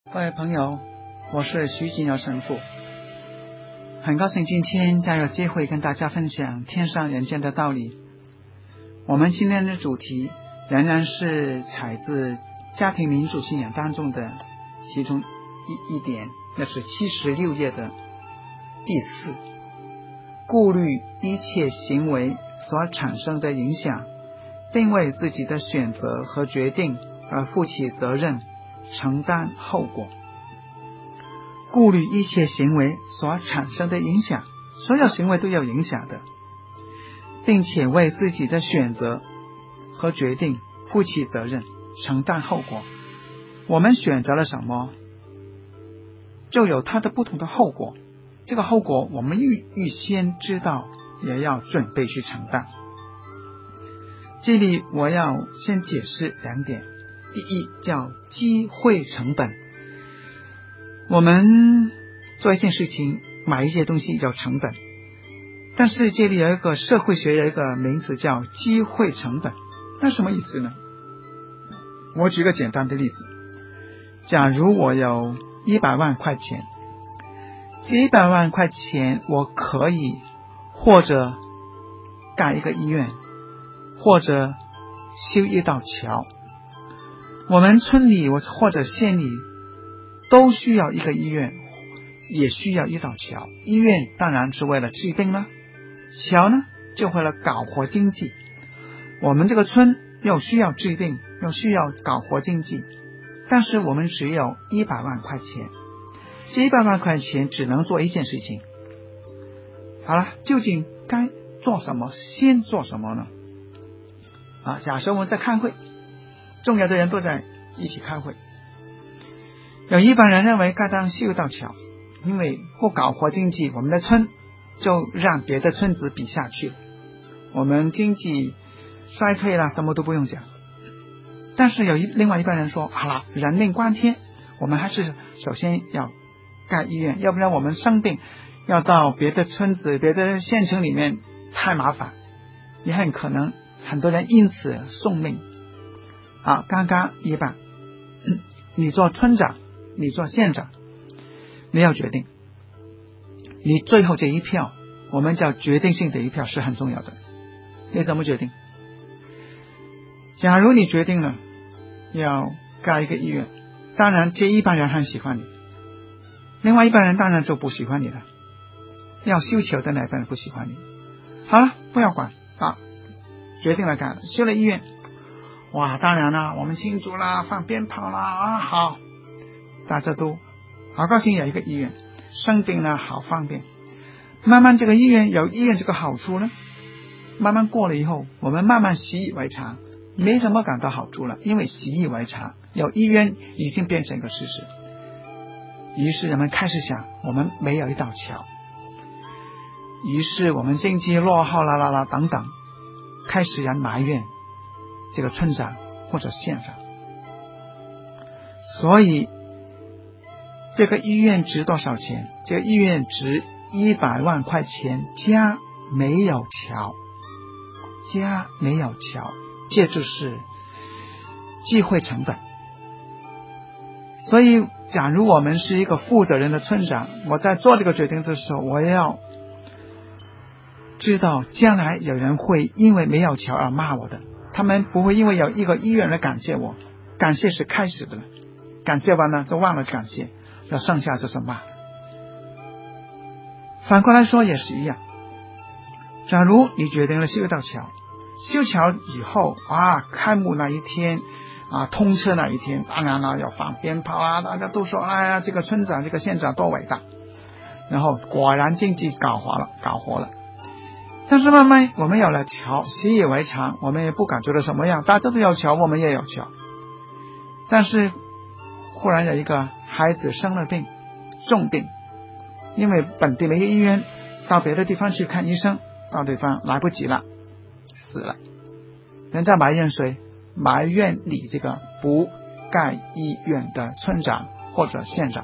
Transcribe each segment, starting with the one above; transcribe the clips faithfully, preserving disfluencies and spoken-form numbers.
各位朋友，我是徐锦尧神父，很高兴今天将有机会跟大家分享天上人间的道理。我们今天的主题仍然是采自家庭民主信仰当中的其中一一点，那是七十六页的第四，顾虑一切行为所产生的影响，并为自己的选择和决定而负起责任，承担后果。顾虑一切行为所产生的影响，所有行为都有影响的，并且为自己的选择和决定负起责任，承担后果。我们选择了什么，就有它的不同的后果，这个后果我们预预先知道，也要准备去承担。这里我要先解释两点。第一，叫机会成本。我们做一件事情，买一些东西叫成本，但是这里有一个社会学有一个名词叫机会成本。那什么意思呢？我举个简单的例子，假如我有一百万块钱，这一百万块钱我可以或者盖一个医院，或者修一道桥。我们村里或者县里都需要一个医院，也需要一道桥。医院当然是为了治病了，桥呢就为了搞活经济。我们这个村又需要治病，又需要搞活经济，但是我们只有一百万块钱，这一百万块钱只能做一件事情。好了，究竟该做什么，先做什么呢？啊，假设我们在开会，重要的人都在一起开会，有一般人认为该当修一道桥，因为不搞活经济，我们的村就让别的村子比下去了，我们经济衰退了，什么都不用讲。但是有一另外一般人说，好了，人命关天，我们还是首先要盖医院，要不然我们生病要到别的村子别的县城里面太麻烦，也很可能很多人因此送命。好，刚刚一半，你做村长，你做县长，你要决定，你最后这一票，我们叫决定性的一票，是很重要的。你怎么决定？假如你决定了要盖一个医院，当然这一般人很喜欢你，另外一般人当然就不喜欢你了，要修桥的那一般人不喜欢你。好了，不要管啊，决定了盖了，修了医院，哇，当然了，我们庆祝啦，放鞭炮啦，啊，好，大家都好高兴有一个医院，生病了好方便。慢慢这个医院有医院这个好处呢，慢慢过了以后，我们慢慢习以为常，没什么感到好处了，因为习以为常，有医院已经变成一个事实。于是人们开始想，我们没有一道桥，于是我们经济落后啦啦啦等等，开始人埋怨这个村长或者县长。所以这个医院值多少钱？这个医院值一百万块钱，加没有桥，加没有桥，这就是机会成本。所以假如我们是一个负责任的村长，我在做这个决定的时候，我要知道将来有人会因为没有桥而骂我的，他们不会因为有一个医院来感谢我，感谢是开始的了，感谢完了就忘了感谢，要剩下就是骂。反过来说也是一样，假如你决定了修一道桥，修桥以后啊，开幕那一天啊，通车那一天，当然了要放鞭炮啊，大家都说哎呀，这个村长这个县长多伟大，然后果然经济搞活了搞活了。但是慢慢我们有了桥，习以为常，我们也不感觉到什么样，大家都有桥，我们也有桥。但是忽然有一个孩子生了病，重病，因为本地没有医院，到别的地方去看医生，到地方来不及了，死了。人家埋怨谁？埋怨你这个不盖医院的村长或者县长。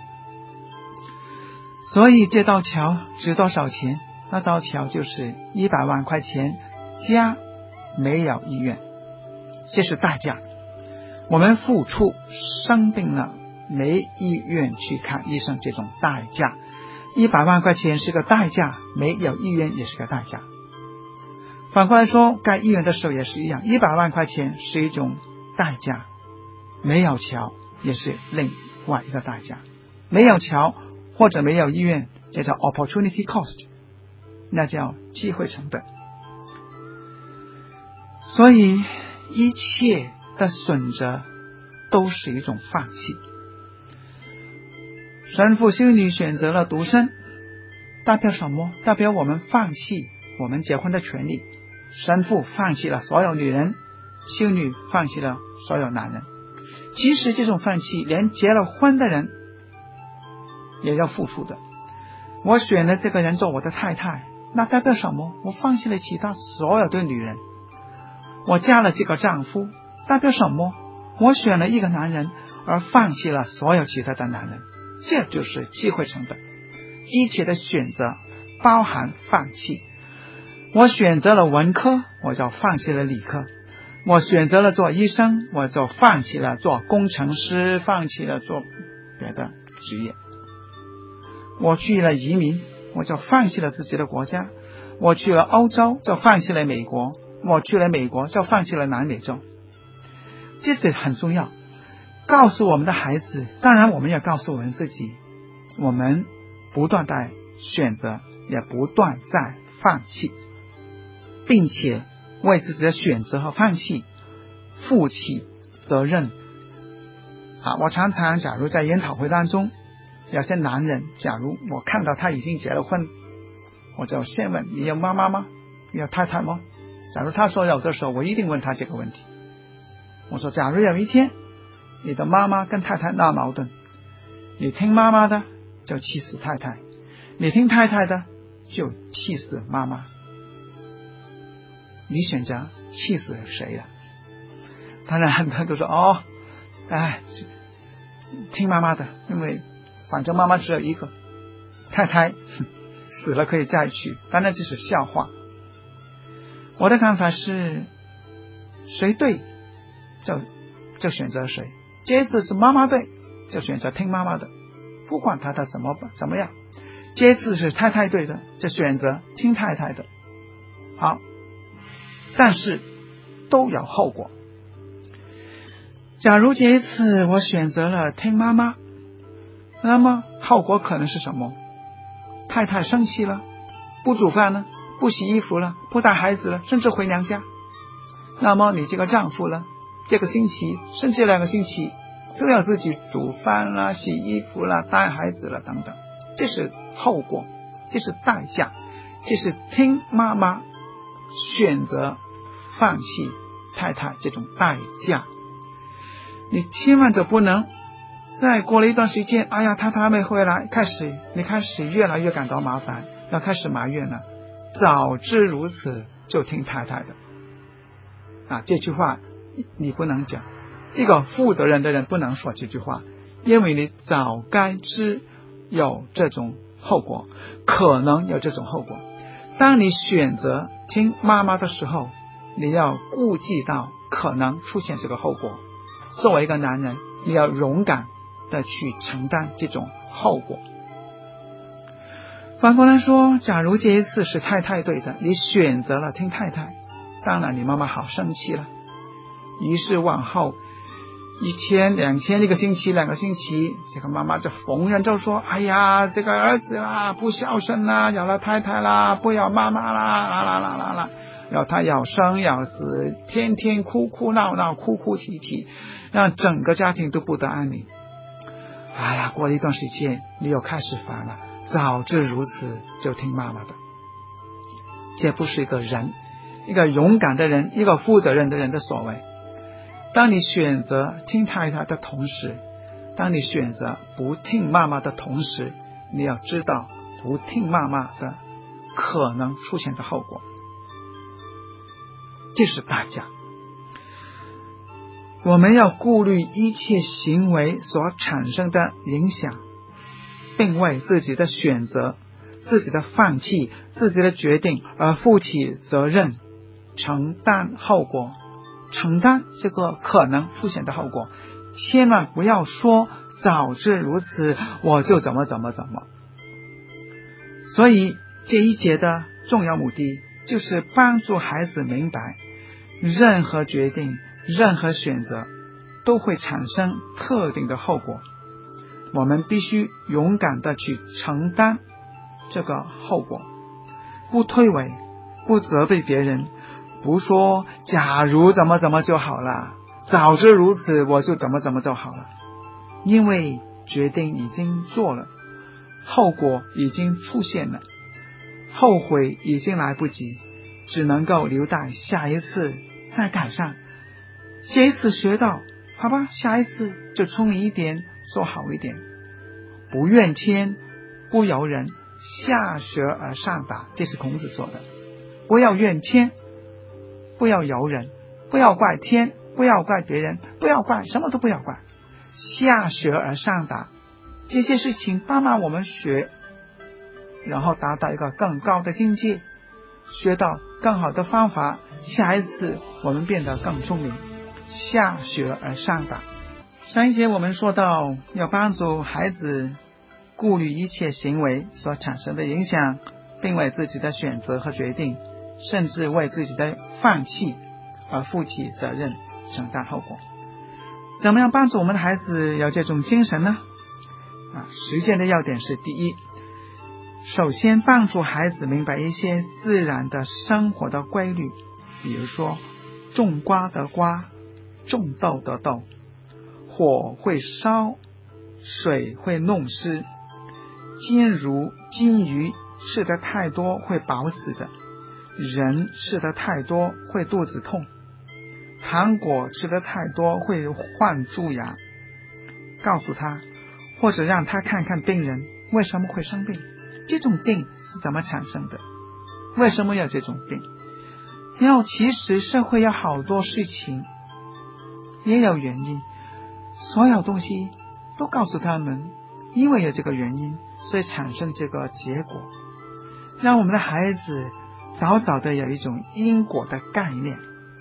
所以这道桥值多少钱？那道桥就是一百万块钱加没有医院，这是代价。我们付出生病了， 没意愿去看医生这种代价。一百万块钱是个代价，没有意愿也是个代价。反过来说，该医院的时候也是一样，一百万块钱是一种代价，没有瞧也是另外一个代价。没有瞧或者没有医院，这叫 opportunity cost， 那叫机会成本。所以一切的选择都是一种放弃。神父修女选择了独身，代表什么？代表我们放弃我们结婚的权利。神父放弃了所有女人，修女放弃了所有男人。其实这种放弃连结了婚的人也要付出的。我选了这个人做我的太太，那代表什么？我放弃了其他所有的女人。我嫁了这个丈夫，代表什么？我选了一个男人而放弃了所有其他的男人。这就是机会成本。一切的选择包含放弃。我选择了文科，我就放弃了理科。我选择了做医生，我就放弃了做工程师，放弃了做别的职业。我去了移民，我就放弃了自己的国家。我去了欧洲，就放弃了美国。我去了美国，就放弃了南美洲。这点很重要，告诉我们的孩子，当然我们也告诉我们自己，我们不断在选择，也不断在放弃，并且为自己的选择和放弃负起责任。啊，我常常假如在研讨会当中，有些男人，假如我看到他已经结了婚，我就先问，你有妈妈吗？你有太太吗？假如他说有的时候，我一定问他这个问题。我说，假如有一天你的妈妈跟太太闹矛盾，你听妈妈的就气死太太，你听太太的就气死妈妈，你选择气死谁了？当然很多人都说，哦，哎，听妈妈的，因为反正妈妈只有一个，太太死了可以再娶。当然这是笑话。我的看法是，谁对就就选择谁。这一次是妈妈对，就选择听妈妈的，不管太太怎么怎么样。这一次是太太对的，就选择听太太的。好，但是都有后果。假如这一次我选择了听妈妈，那么后果可能是什么？太太生气了，不煮饭了，不洗衣服了，不带孩子了，甚至回娘家。那么你这个丈夫了，这个星期甚至两个星期都要自己煮饭啦、洗衣服啦、带孩子了等等。这是后果，这是代价，这是听妈妈选择放弃太太这种代价。你千万就不能再过了一段时间，哎呀，太太还没回来，开始你开始越来越感到麻烦，要开始埋怨了。早知如此，就听太太的。啊，这句话你不能讲，一个负责任的人不能说这句话，因为你早该知有这种后果，可能有这种后果。当你选择听妈妈的时候，你要顾及到可能出现这个后果。作为一个男人，你要勇敢的去承担这种后果。反过来说，假如这一次是太太对的，你选择了听太太，当然你妈妈好生气了。于是往后一天两天一个星期两个星期，这个妈妈就逢人就说，哎呀，这个儿子啦不孝顺啦，有了太太啦，不要妈妈啦，啦啦啦啦啦，要他要生要死，天天哭哭闹闹，哭哭啼啼，让整个家庭都不得安宁。哎呀，过了一段时间你又开始烦了，早知如此就听妈妈的。这不是一个人，一个勇敢的人，一个负责任的人的所为。当你选择听太太的同时，当你选择不听妈妈的同时，你要知道不听妈妈的可能出现的后果，这是代价。我们要顾虑一切行为所产生的影响，并为自己的选择、自己的放弃、自己的决定而负起责任，承担后果，承担这个可能出现的后果。 千万不要说早知如此我就怎么怎么怎么。所以这一节的重要目的就是帮助孩子明白，任何决定，任何选择都会产生特定的后果，我们必须勇敢的去承担这个后果，不推诿，不责备别人，不说假如怎么怎么就好了，早知如此我就怎么怎么就好了。因为决定已经做了，后果已经出现了，后悔已经来不及，只能够留待下一次再改善。下一次学到，好吧，下一次就聪明一点，做好一点。不怨天不尤人，下学而上达，这是孔子说的。不要怨天，不要尤人，不要怪天，不要怪别人，不要怪，什么都不要怪，下学而上达。这些事情帮忙我们学，然后达到一个更高的境界，学到更好的方法，下一次我们变得更聪明，下学而上达。上一节我们说到，要帮助孩子顾虑一切行为所产生的影响，并为自己的选择和决定，甚至为自己的放弃而负起责任，承担后果。怎么样帮助我们的孩子有这种精神呢？啊，实践的要点是：第一，首先帮助孩子明白一些自然的生活的规律，比如说种瓜得瓜，种豆得豆，火会烧，水会弄湿，金如金鱼吃得太多会饱死的，人吃得太多会肚子痛，糖果吃得太多会患蛀牙。告诉他，或者让他看看病人为什么会生病，这种病是怎么产生的，为什么有这种病。然后其实社会有好多事情也有原因，所有东西都告诉他们，因为有这个原因，所以产生这个结果，让我们的孩子早早的有一种因果的概念。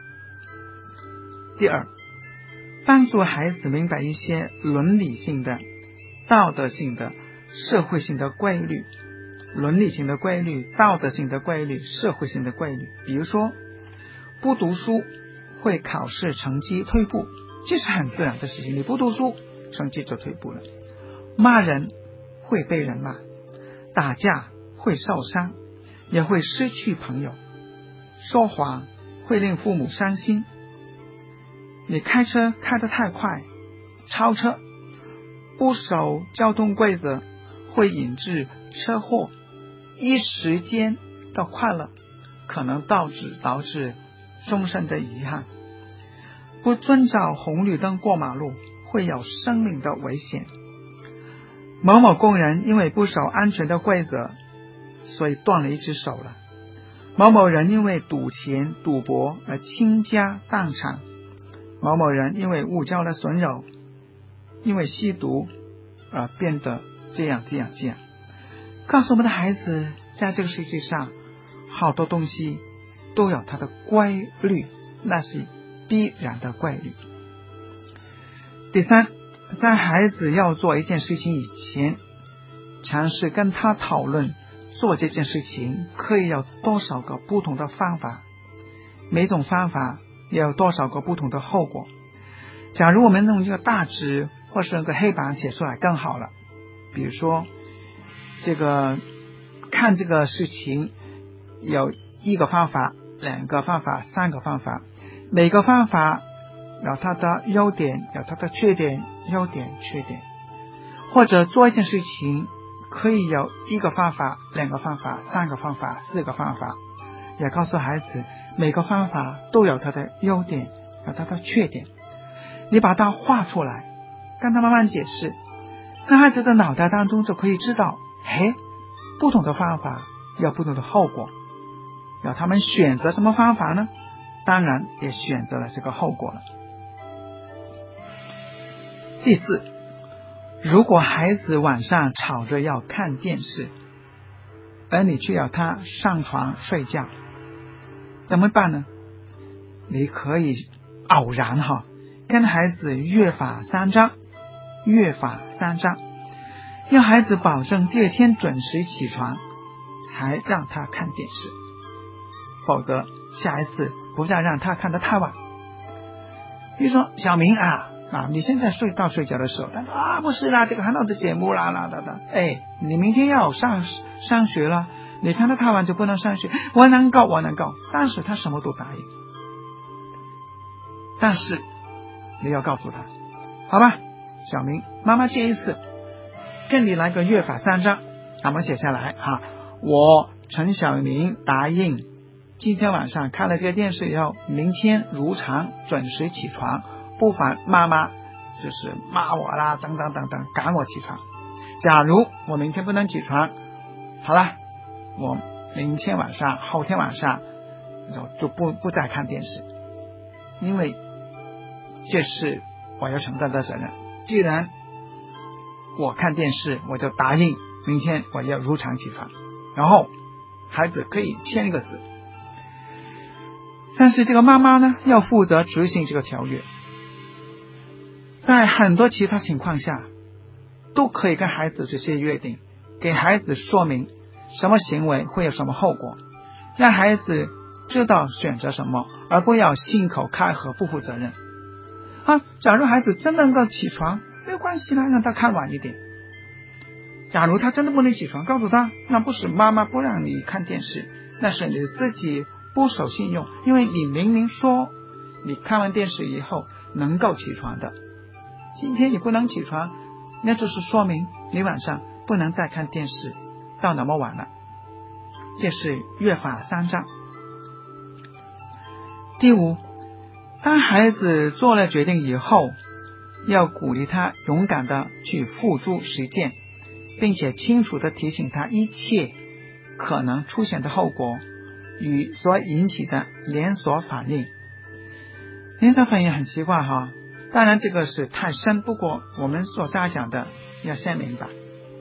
第二，帮助孩子明白一些伦理性的、道德性的、社会性的规律。伦理性的规律、道德性的规律、社会性的规律。比如说，不读书会考试成绩退步，这是很自然的事情，你不读书成绩就退步了。骂人会被人骂，打架会受伤，也会失去朋友，说谎会令父母伤心，你开车开得太快，超车，不守交通规则会引致车祸，一时间的快乐可能导致导致终身的遗憾，不遵照红绿灯过马路会有生命的危险，某某工人因为不守安全的规则，所以断了一只手了，某某人因为赌钱赌博而倾家荡产，某某人因为误交了损友，因为吸毒而变得这样这样这样。告诉我们的孩子，在这个世界上好多东西都有它的规律，那是必然的规律。第三，在孩子要做一件事情以前，尝试跟他讨论做这件事情可以有多少个不同的方法，每种方法也有多少个不同的后果。假如我们用一个大纸或是用个黑板写出来更好了，比如说这个看这个事情有一个方法、两个方法、三个方法，每个方法有它的优点，有它的缺点，优点缺点。或者做一件事情可以有一个方法、两个方法、三个方法、四个方法，也告诉孩子每个方法都有它的优点，有它的缺点。你把它画出来，跟他慢慢解释，那孩子的脑袋当中就可以知道，嘿，不同的方法有不同的后果，要他们选择什么方法呢？当然也选择了这个后果了。第四，如果孩子晚上吵着要看电视，而你却要他上床睡觉，怎么办呢？你可以偶然哈跟孩子约法三章，约法三章，要孩子保证第二天准时起床，才让他看电视，否则下一次不再让他看得太晚。比如说小明啊啊，你现在睡到睡觉的时候，他说啊不是啦，这个很好的节目啦啦啦啦，哎，你明天要上上学了，你看得太晚就不能上学，我能够我能够，但是他什么都答应。但是你要告诉他，好吧，小明，妈妈这一次跟你来个约法三章，我们写下来哈。我陈小明答应，今天晚上看了这个电视以后，明天如常准时起床，不烦妈妈就是骂我啦，等等等等，赶我起床。假如我明天不能起床，好了，我明天晚上、后天晚上就就不不再看电视，因为这是我要承担的责任。既然我看电视，我就答应明天我要如常起床，然后孩子可以签一个字。但是这个妈妈呢，要负责执行这个条约。在很多其他情况下，都可以跟孩子这些约定，给孩子说明什么行为会有什么后果，让孩子知道选择什么，而不要信口开河不负责任。啊，假如孩子真能够起床，没有关系啦，让他看晚一点。假如他真的不能起床，告诉他，那不是妈妈不让你看电视，那是你自己不守信用，因为你明明说你看完电视以后能够起床的，今天你不能起床，那就是说明你晚上不能再看电视到那么晚了。这是约法三章。第五，当孩子做了决定以后，要鼓励他勇敢的去付诸实践，并且清楚的提醒他一切可能出现的后果与所引起的连锁反应。连锁反应很奇怪哈，当然这个是太深，不过我们所家讲的要先明白，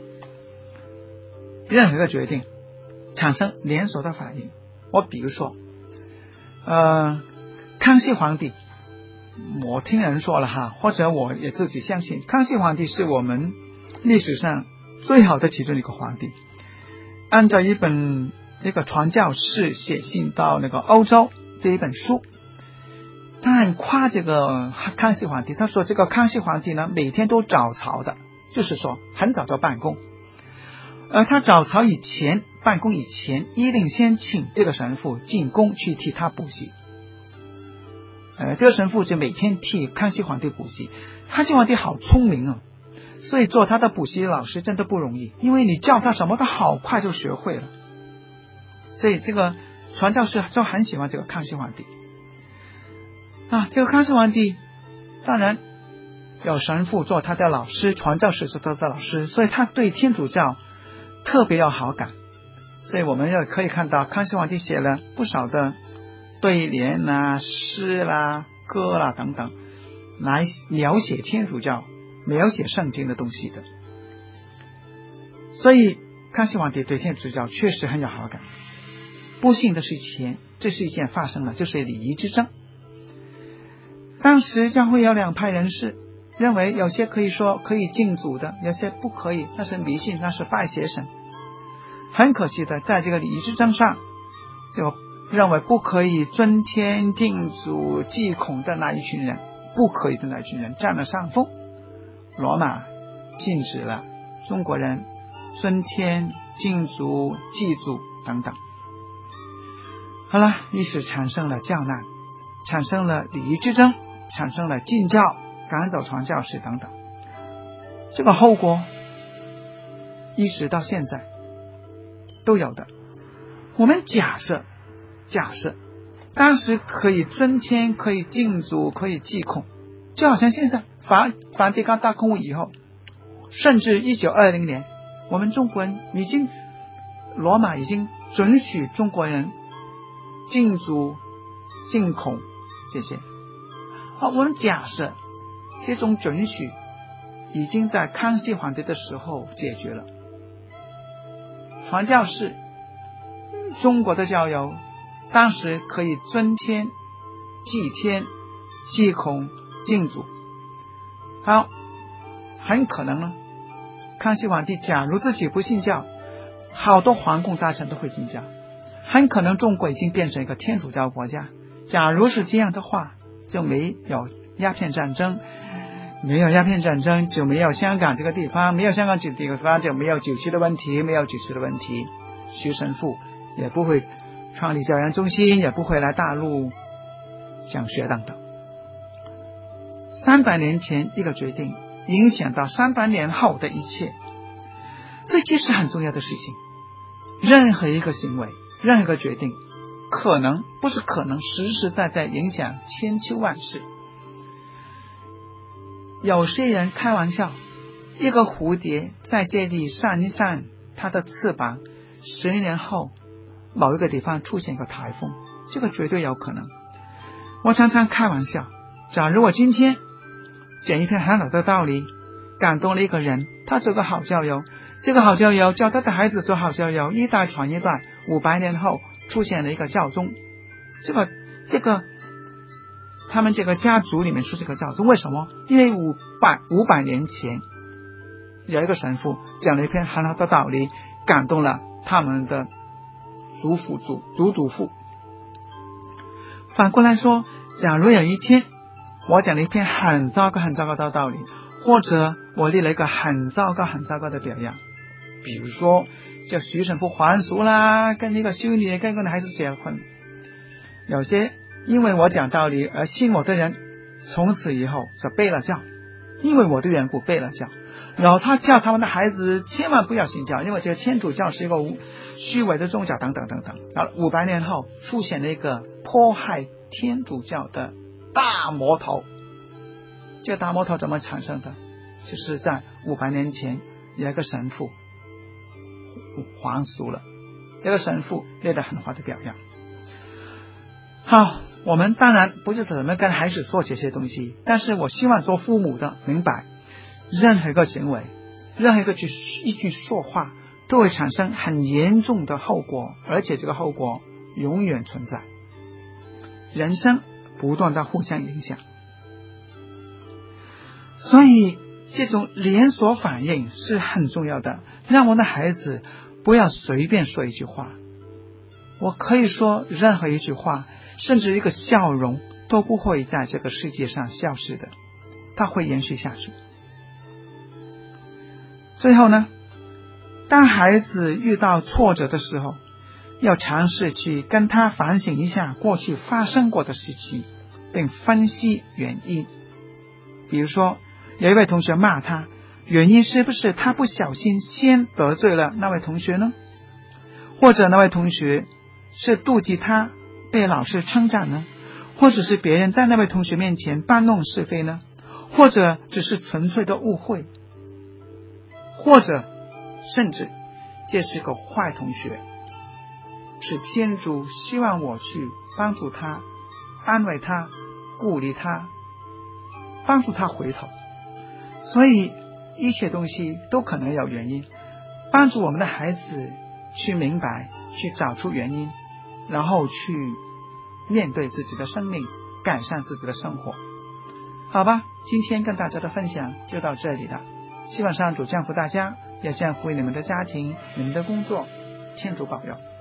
任何一个决定产生连锁的反应。我比如说呃，康熙皇帝，我听人说了哈，或者我也自己相信，康熙皇帝是我们历史上最好的其中一个皇帝。按照一本那个传教士写信到那个欧洲这一本书，他很夸这个康熙皇帝，他说这个康熙皇帝呢，每天都早朝的，就是说很早就办公。而他早朝以前，办公以前，一定先请这个神父进宫去替他补习。呃，这个神父就每天替康熙皇帝补习。康熙皇帝好聪明啊，所以做他的补习老师真的不容易，因为你教他什么都好快就学会了。所以这个传教士就很喜欢这个康熙皇帝啊。这个康熙皇帝当然有神父做他的老师，传教士做他的老师，所以他对天主教特别有好感。所以我们也可以看到康熙皇帝写了不少的对联啊、诗啦、歌啦等等，来描写天主教、描写圣经的东西的。所以康熙皇帝对天主教确实很有好感。不幸的是前这是一件发生了，就是礼仪之争。当时教会有两派人士，认为有些可以说可以敬祖的，有些不可以，那是迷信，那是拜邪神。很可惜的，在这个礼仪之争上，就认为不可以尊天敬祖祭孔的那一群人，不可以的那一群人占了上风。罗马禁止了中国人尊天敬祖祭祖等等。好了，于是产生了教难，产生了礼仪之争，产生了禁教、赶走传教士等等。这个后果一直到现在都有的。我们假设假设当时可以尊天，可以敬祖，可以祭孔，就好像现在梵梵蒂冈大空以后，甚至一九二零年，我们中国人已经罗马已经准许中国人敬祖敬孔这些。好，我们假设这种准许已经在康熙皇帝的时候解决了，传教士中国的教友当时可以尊天祭天祭孔敬主。好，很可能呢，康熙皇帝假如自己不信教，好多皇宫大臣都会信教，很可能中国已经变成一个天主教国家。假如是这样的话，就没有鸦片战争，没有鸦片战争就没有香港这个地方，没有香港这个地方就没有九七的问题，没有九七的问题，徐神父也不会创立教研中心，也不会来大陆讲学等等。三百年前一个决定影响到三百年后的一切，这其实很重要的事情。任何一个行为，任何一个决定，可能不是可能，实实在在影响千秋万世。有些人开玩笑，一个蝴蝶在这里扇一扇它的翅膀，十年后某一个地方出现一个台风，这个绝对有可能。我常常开玩笑，假如我今天讲一篇很好的道理，感动了一个人，他做个好教友，这个好教友教他的孩子做好教友，一代传一代，五百年后出现了一个教宗，这个这个他们这个家族里面出这个教宗，为什么？因为五百五百年前有一个神父讲了一篇很好的道理，感动了他们的祖父祖祖祖父。反过来说，假如有一天我讲了一篇很糟糕很糟糕的道理，或者我立了一个很糟糕很糟糕的表扬，比如说叫徐神父还俗啦，跟一个修女跟一个孩子结婚，有些因为我讲道理而信我的人，从此以后就背了教，因为我的缘故背了教，然后他叫他们的孩子千万不要信教，因为这个天主教是一个虚伪的宗教等等等等。然后五百年后出现了一个迫害天主教的大魔头，这个大魔头怎么产生的？就是在五百年前有一个神父还俗了，有个神父列了很好的表扬。好，我们当然不是怎么跟孩子说这些东西，但是我希望做父母的明白，任何一个行为，任何一个句一句说话都会产生很严重的后果，而且这个后果永远存在。人生不断的互相影响，所以这种连锁反应是很重要的，让我的孩子不要随便说一句话。我可以说任何一句话，甚至一个笑容都不会在这个世界上消失的，它会延续下去。最后呢，当孩子遇到挫折的时候，要尝试去跟他反省一下过去发生过的事情，并分析原因。比如说有一位同学骂他，原因是不是他不小心先得罪了那位同学呢？或者那位同学是妒忌他被老师称赞呢？或者是别人在那位同学面前搬弄是非呢？或者只是纯粹的误会？或者甚至这是个坏同学，是天主希望我去帮助他，安慰他，鼓励他，帮助他回头。所以一切东西都可能有原因，帮助我们的孩子去明白，去找出原因，然后去面对自己的生命，改善自己的生活。好吧，今天跟大家的分享就到这里了，希望上主降福大家，也降福你们的家庭，你们的工作，天主保佑。